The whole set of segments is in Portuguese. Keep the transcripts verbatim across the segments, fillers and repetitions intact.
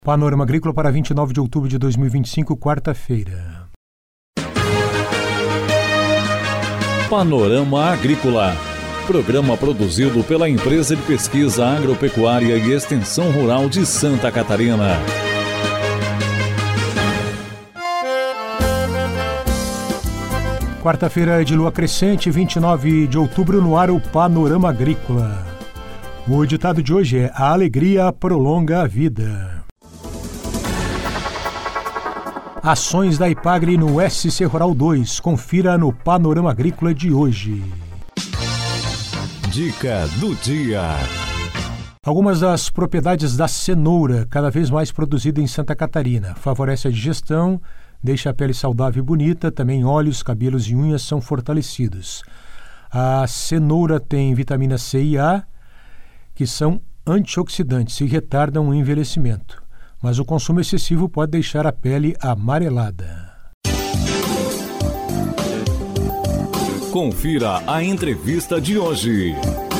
Panorama Agrícola para vinte e nove de outubro de dois mil e vinte e cinco, quarta-feira. Panorama Agrícola. Programa produzido pela Empresa de Pesquisa Agropecuária e Extensão Rural de Santa Catarina. Quarta-feira de lua crescente, vinte e nove de outubro, no ar o Panorama Agrícola. O ditado de hoje é: a alegria prolonga a vida. Ações da Ipagre no S C Rural dois. Confira no Panorama Agrícola de hoje. Dica do dia. Algumas das propriedades da cenoura, cada vez mais produzida em Santa Catarina, favorece a digestão, deixa a pele saudável e bonita, também olhos, cabelos e unhas são fortalecidos. A cenoura tem vitamina C e A, que são antioxidantes e retardam o envelhecimento. Mas o consumo excessivo pode deixar a pele amarelada. Confira a entrevista de hoje.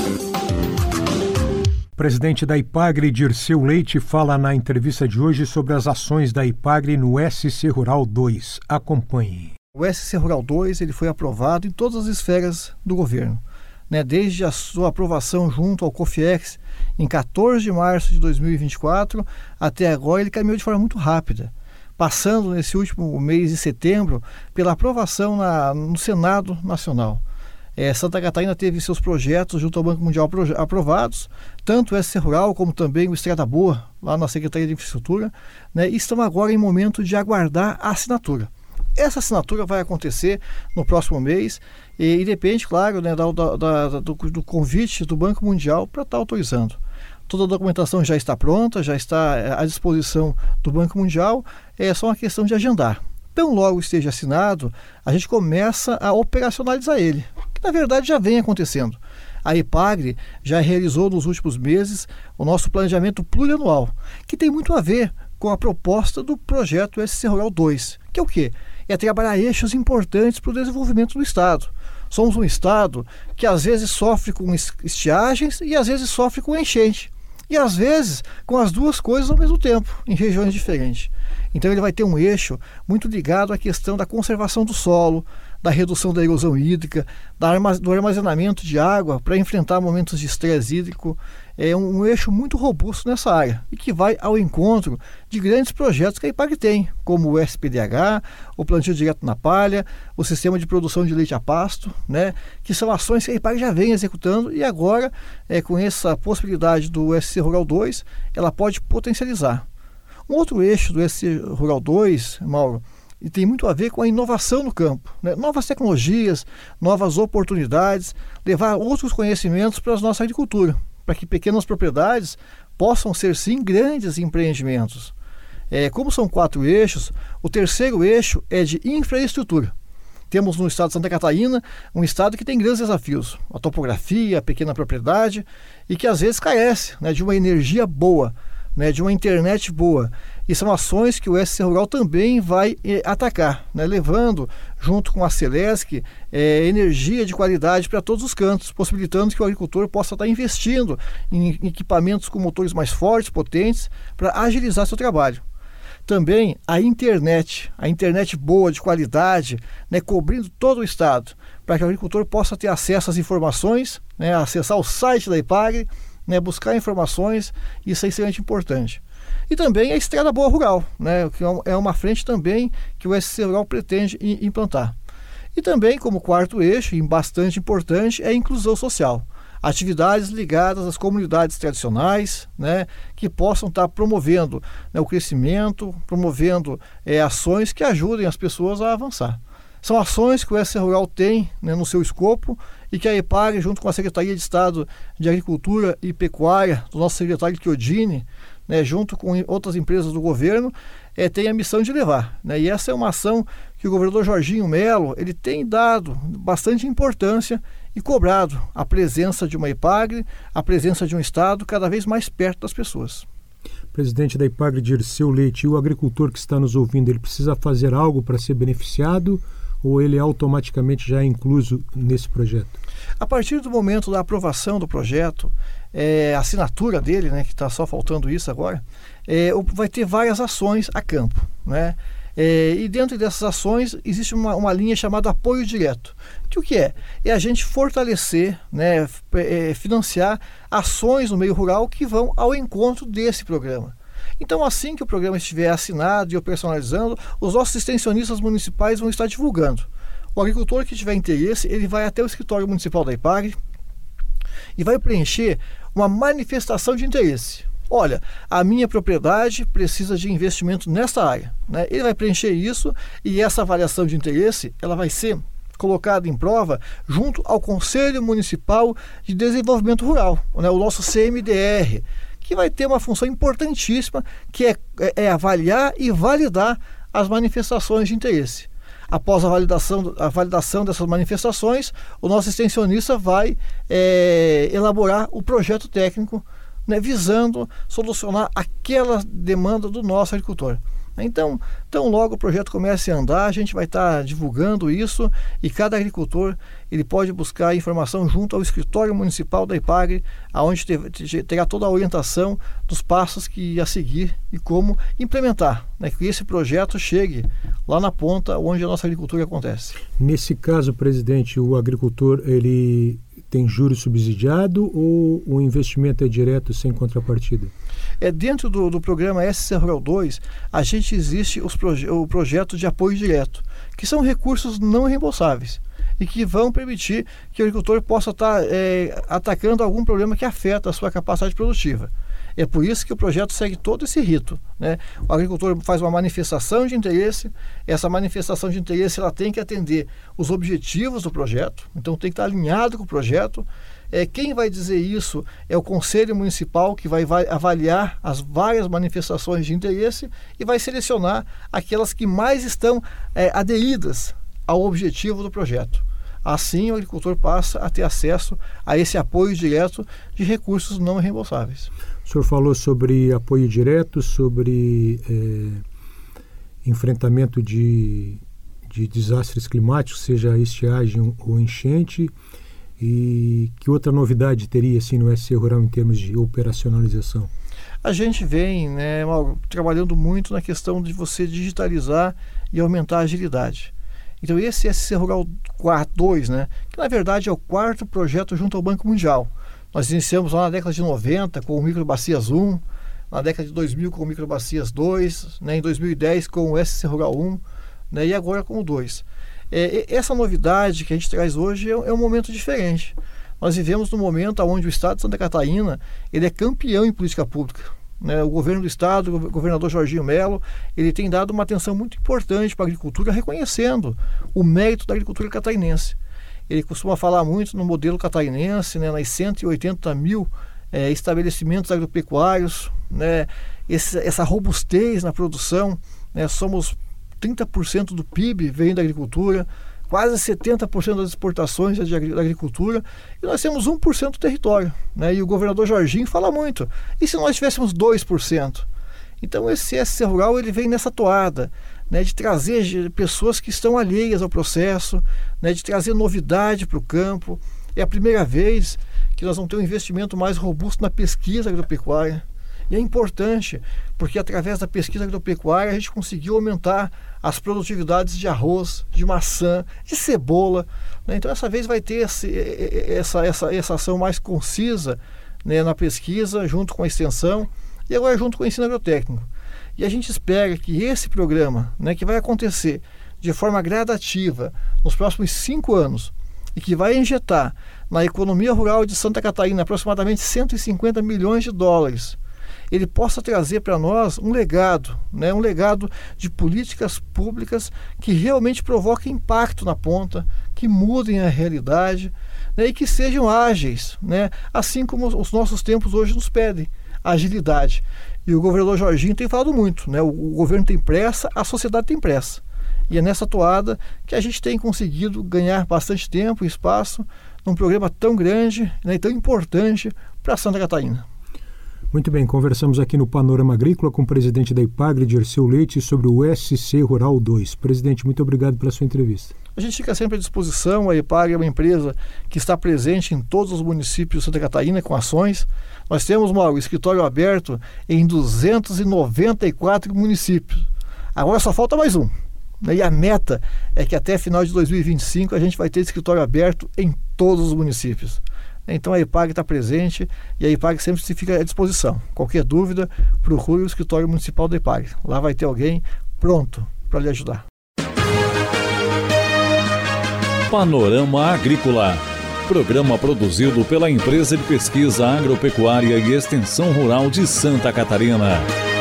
O presidente da Ipagre, Dirceu Leite, fala na entrevista de hoje sobre as ações da Ipagre no S C Rural dois. Acompanhe. O S C Rural dois ele foi aprovado em todas as esferas do governo, né? Desde a sua aprovação junto ao COFIEX em quatorze de março de dois mil e vinte e quatro até agora, ele caminhou de forma muito rápida, passando nesse último mês de setembro pela aprovação na, no Senado Nacional. É, Santa Catarina teve seus projetos junto ao Banco Mundial aprovados, tanto o S C Rural como também o Estrada Boa, lá na Secretaria de Infraestrutura, né, e estão agora em momento de aguardar a assinatura. Essa assinatura vai acontecer no próximo mês e, e depende, claro, né, da, da, da, do, do convite do Banco Mundial para estar autorizando. Toda a documentação já está pronta, já está à disposição do Banco Mundial, é só uma questão de agendar. Tão logo esteja assinado, a gente começa a operacionalizar ele, que na verdade já vem acontecendo. A Ipagre já realizou nos últimos meses o nosso planejamento plurianual, que tem muito a ver com a proposta do projeto S C Rural dois, que é o quê? É trabalhar eixos importantes para o desenvolvimento do Estado. Somos um Estado que às vezes sofre com estiagens e às vezes sofre com enchente. E às vezes com as duas coisas ao mesmo tempo, em regiões diferentes. Então ele vai ter um eixo muito ligado à questão da conservação do solo, da redução da erosão hídrica, do armazenamento de água para enfrentar momentos de estresse hídrico. É um, um eixo muito robusto nessa área e que vai ao encontro de grandes projetos que a Ipagre tem, como o S P D H, o plantio direto na palha, o sistema de produção de leite a pasto, né, que são ações que a Ipagre já vem executando e agora, é, com essa possibilidade do S C Rural dois, ela pode potencializar. Um outro eixo do S C Rural dois, Mauro, e tem muito a ver com a inovação no campo, né? Novas tecnologias, novas oportunidades, levar outros conhecimentos para a nossa agricultura, para que pequenas propriedades possam ser sim grandes empreendimentos. É, como são quatro eixos, o terceiro eixo é de infraestrutura. Temos no estado de Santa Catarina um estado que tem grandes desafios, a topografia, a pequena propriedade, e que às vezes carece, né, de uma energia boa, né, de uma internet boa. E são ações que o S C Rural também vai eh, atacar, né, levando, junto com a Celesc, eh, energia de qualidade para todos os cantos, possibilitando que o agricultor possa estar investindo em equipamentos com motores mais fortes, potentes, para agilizar seu trabalho. Também a internet, a internet boa, de qualidade, né, cobrindo todo o estado, para que o agricultor possa ter acesso às informações, né, acessar o site da Ipagre, né, buscar informações. Isso é extremamente importante. E também a Estrada Boa Rural, né, que é uma frente também que o S C Rural pretende implantar. E também, como quarto eixo, e bastante importante, é a inclusão social. Atividades ligadas às comunidades tradicionais, né, que possam estar promovendo, né, o crescimento, promovendo é, ações que ajudem as pessoas a avançar. São ações que o S C Rural tem, né, no seu escopo e que a Ipagre, junto com a Secretaria de Estado de Agricultura e Pecuária, do nosso secretário Chiodini, né, junto com outras empresas do governo, é, tem a missão de levar. Né, e essa é uma ação que o governador Jorginho Melo ele tem dado bastante importância e cobrado a presença de uma Ipagre, a presença de um Estado cada vez mais perto das pessoas. Presidente da Ipagre, Dirceu Leite, e o agricultor que está nos ouvindo, ele precisa fazer algo para ser beneficiado ou ele automaticamente já é incluso nesse projeto? A partir do momento da aprovação do projeto, é, a assinatura dele, né, que está só faltando isso agora, é, vai ter várias ações a campo, né? É, e dentro dessas ações existe uma, uma linha chamada apoio direto. Que o que é? É a gente fortalecer, né, é, financiar ações no meio rural que vão ao encontro desse programa. Então, assim que o programa estiver assinado e operacionalizando, os nossos extensionistas municipais vão estar divulgando. O agricultor que tiver interesse, ele vai até o escritório municipal da IPAGRE e vai preencher uma manifestação de interesse. Olha, a minha propriedade precisa de investimento nesta área, né? Ele vai preencher isso e essa avaliação de interesse ela vai ser colocada em prova junto ao Conselho Municipal de Desenvolvimento Rural, né? O nosso C M D R, que vai ter uma função importantíssima, que é, é avaliar e validar as manifestações de interesse. Após a validação, a validação dessas manifestações, o nosso extensionista vai é, elaborar o projeto técnico, né, visando solucionar aquela demanda do nosso agricultor. Então, tão logo o projeto comece a andar, a gente vai estar divulgando isso e cada agricultor ele pode buscar informação junto ao escritório municipal da IPAGRE, onde terá toda a orientação dos passos que a seguir e como implementar, né, que esse projeto chegue lá na ponta onde a nossa agricultura acontece. Nesse caso, presidente, o agricultor ele tem juros subsidiado ou o investimento é direto sem contrapartida? É, dentro do, do programa S C Rural dois, a gente existe os proje o projeto de apoio direto, que são recursos não reembolsáveis e que vão permitir que o agricultor possa estar é, atacando algum problema que afeta a sua capacidade produtiva. É por isso que o projeto segue todo esse rito, né? O agricultor faz uma manifestação de interesse, essa manifestação de interesse ela tem que atender os objetivos do projeto, então tem que estar alinhado com o projeto. É, quem vai dizer isso é o Conselho Municipal, que vai, vai avaliar as várias manifestações de interesse e vai selecionar aquelas que mais estão é, aderidas ao objetivo do projeto. Assim, o agricultor passa a ter acesso a esse apoio direto de recursos não reembolsáveis. O senhor falou sobre apoio direto, sobre é, enfrentamento de, de desastres climáticos, seja estiagem ou enchente. E que outra novidade teria assim, no S C Rural em termos de operacionalização? A gente vem, né, Mauro, trabalhando muito na questão de você digitalizar e aumentar a agilidade. Então esse S C Rural dois, né, que na verdade é o quarto projeto junto ao Banco Mundial. Nós iniciamos lá na década de noventa com o Microbacias um, na década de dois mil com o Microbacias dois, né, em dois mil e dez com o S C Rural um, né, e agora com o dois. É, essa novidade que a gente traz hoje é, é um momento diferente. Nós vivemos num momento onde o Estado de Santa Catarina ele é campeão em política pública, né? O governo do Estado, o governador Jorginho Melo, ele tem dado uma atenção muito importante para a agricultura, reconhecendo o mérito da agricultura catarinense. Ele costuma falar muito no modelo catarinense, né, nas cento e oitenta mil é, estabelecimentos agropecuários, né, esse, essa robustez na produção, né, somos trinta por cento do P I B vem da agricultura, quase setenta por cento das exportações é de, da agricultura, e nós temos um por cento do território, né? E o governador Jorginho fala muito. E se nós tivéssemos dois por cento? Então esse S C Rural ele vem nessa toada, né, de trazer pessoas que estão alheias ao processo, né, de trazer novidade para o campo. É a primeira vez que nós vamos ter um investimento mais robusto na pesquisa agropecuária. E é importante, porque através da pesquisa agropecuária a gente conseguiu aumentar as produtividades de arroz, de maçã, de cebola, né? Então essa vez vai ter esse, essa, essa, essa ação mais concisa, né, na pesquisa, junto com a extensão e agora junto com o ensino agrotécnico. E a gente espera que esse programa, né, que vai acontecer de forma gradativa nos próximos cinco anos e que vai injetar na economia rural de Santa Catarina aproximadamente cento e cinquenta milhões de dólares, ele possa trazer para nós um legado, né, um legado de políticas públicas que realmente provoquem impacto na ponta, que mudem a realidade, né, e que sejam ágeis, né, assim como os nossos tempos hoje nos pedem, agilidade. E o governador Jorginho tem falado muito, né, o, o governo tem pressa, a sociedade tem pressa. E é nessa toada que a gente tem conseguido ganhar bastante tempo e espaço num programa tão grande, né, e tão importante para Santa Catarina. Muito bem, conversamos aqui no Panorama Agrícola com o presidente da Ipagre, Dirceu Leite, sobre o S C Rural dois. Presidente, muito obrigado pela sua entrevista. A gente fica sempre à disposição. A Ipagre é uma empresa que está presente em todos os municípios de Santa Catarina com ações. Nós temos um escritório aberto em duzentos e noventa e quatro municípios. Agora só falta mais um. E a meta é que até final de dois mil e vinte e cinco a gente vai ter escritório aberto em todos os municípios. Então a Ipagre está presente e a Ipagre sempre se fica à disposição. Qualquer dúvida, procure o escritório municipal da Ipagre. Lá vai ter alguém pronto para lhe ajudar. Panorama Agrícola. Programa produzido pela Empresa de Pesquisa Agropecuária e Extensão Rural de Santa Catarina.